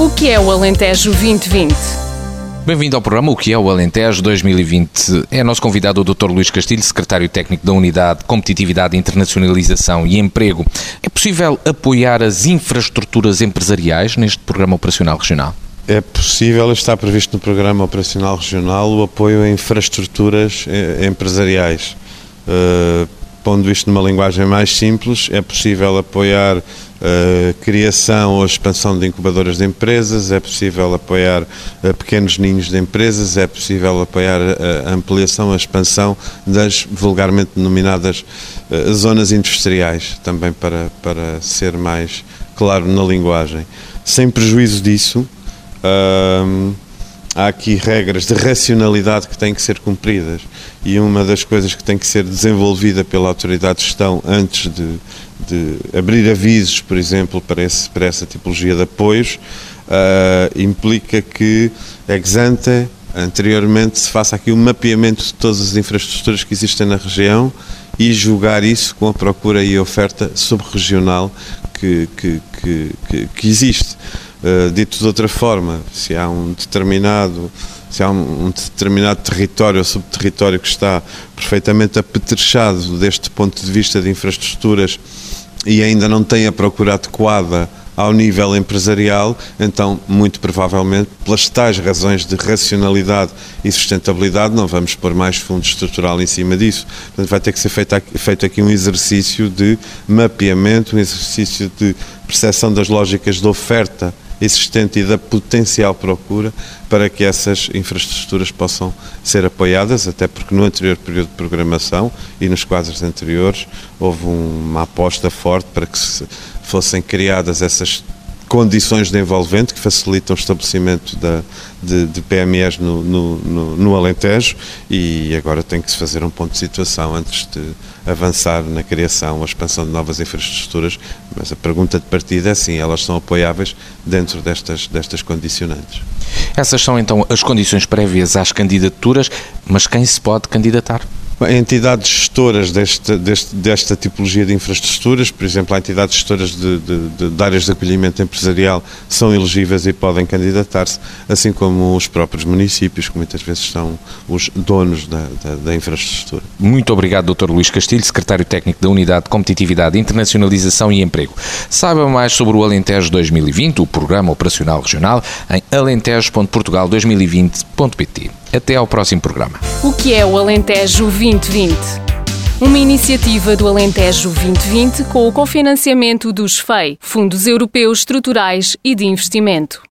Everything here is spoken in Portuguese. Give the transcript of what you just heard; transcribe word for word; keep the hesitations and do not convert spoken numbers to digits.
O que é o Alentejo vinte vinte? Bem-vindo ao programa O que é o Alentejo dois mil e vinte. É nosso convidado o doutor Luís Castilho, secretário técnico da Unidade de Competitividade, Internacionalização e Emprego. É possível apoiar as infraestruturas empresariais neste programa operacional regional? É possível, está previsto no Programa Operacional Regional o apoio a infraestruturas empresariais. Uh, pondo isto numa linguagem mais simples, é possível apoiar a criação ou a expansão de incubadoras de empresas, é possível apoiar a pequenos ninhos de empresas, é possível apoiar a ampliação, a expansão das vulgarmente denominadas uh, zonas industriais, também para, para ser mais claro na linguagem. Sem prejuízo disso, Uh, há aqui regras de racionalidade que têm que ser cumpridas e uma das coisas que tem que ser desenvolvida pela autoridade de gestão antes de, de abrir avisos, por exemplo, para, esse, para essa tipologia de apoios, uh, implica que, ex ante, anteriormente, se faça aqui um mapeamento de todas as infraestruturas que existem na região e julgar isso com a procura e a oferta sub-regional que, que, que, que, que existe. Uh, dito de outra forma, se há um determinado, se há um, um determinado território ou subterritório que está perfeitamente apetrechado deste ponto de vista de infraestruturas e ainda não tem a procura adequada ao nível empresarial, então, muito provavelmente, pelas tais razões de racionalidade e sustentabilidade, não vamos pôr mais fundo estrutural em cima disso. Portanto, vai ter que ser feito aqui, feito aqui um exercício de mapeamento, um exercício de percepção das lógicas de oferta existente e da potencial procura para que essas infraestruturas possam ser apoiadas, até porque no anterior período de programação e nos quadros anteriores houve uma aposta forte para que se fossem criadas essas condições de envolvente que facilitam o estabelecimento da, de, de P M Es no, no, no, no Alentejo, e agora tem que se fazer um ponto de situação antes de avançar na criação ou expansão de novas infraestruturas, mas a pergunta de partida é sim, elas são apoiáveis dentro destas, destas condicionantes. Essas são então as condições prévias às candidaturas, mas quem se pode candidatar? Entidades gestoras desta, deste, desta tipologia de infraestruturas, por exemplo, há entidades gestoras de, de, de, de áreas de acolhimento empresarial, são elegíveis e podem candidatar-se, assim como os próprios municípios, que muitas vezes são os donos da, da, da infraestrutura. Muito obrigado, doutor Luís Castilho, secretário técnico da Unidade de Competitividade, Internacionalização e Emprego. Saiba mais sobre o Alentejo dois mil e vinte, o Programa Operacional Regional, em alentejo ponto portugal dois mil e vinte ponto pt. Até ao próximo programa. O que é o Alentejo vinte vinte? Uma iniciativa do Alentejo vinte vinte com o cofinanciamento dos F E I, Fundos Europeus Estruturais e de Investimento.